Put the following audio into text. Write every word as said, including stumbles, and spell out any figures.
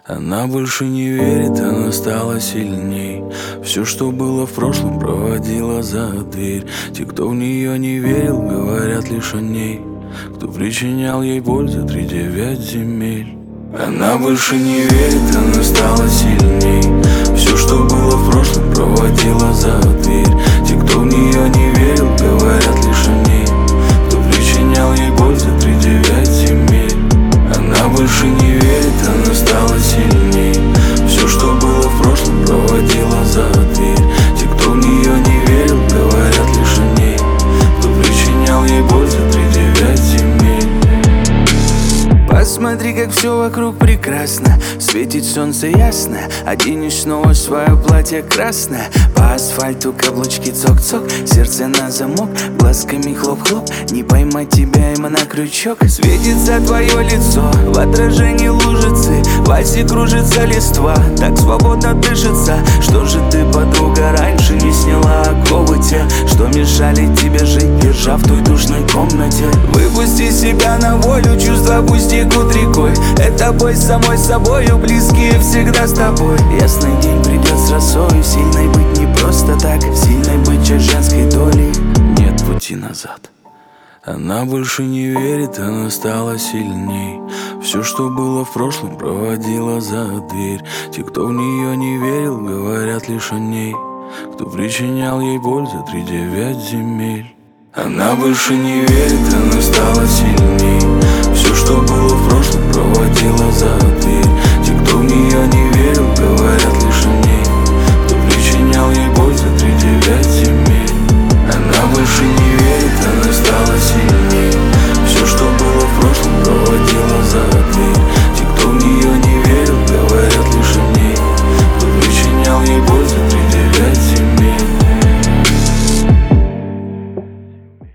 Она больше не верит, она стала сильней. Все, что было в прошлом, проводила за дверь. Те, кто в нее не верил, говорят лишь о ней. Кто причинял ей боль за три девять земель. Она больше не верит, она стала сильней. Все, что было в прошлом, проводила за дверь. Те, кто в нее не верил, говорят лишь о ней. Кто причинял ей боль за три девять земель. Она больше не верит, она стала сильней. Все, что было в прошлом, проводила за дверь. Те, кто в нее не верил, говорят лишь о ней. Кто причинял ей боль за три девять земель. Посмотри, как все вокруг прекрасно. Светит солнце ясно. Оденешь снова свое платье красное. По асфальту каблучки цок-цок. Сердце на замок, глазками хлоп-хлоп. Не поймать тебя им на крючок. Светится твое лицо, в отражении лужицы. В вальсе кружится листва, так свободно дышится. Что же ты, подруга, раньше не сняла оковы те, что мешали тебе жить, держа в той душной комнате? Выпусти себя на волю, чувства пусть текут рекой. Это бой с самой собою, близкие всегда с тобой. Ясный день придет с росою, сильной быть не просто так. Сильной быть часть женской доли, нет пути назад. Она больше не верит, она стала сильней. Все, что было в прошлом, проводила за дверь. Те, кто в нее не верил, говорят лишь о ней. Кто причинял ей боль за три девять земель. Она больше не верит, она стала сильней. Все, что было в прошлом, проводила за дверь.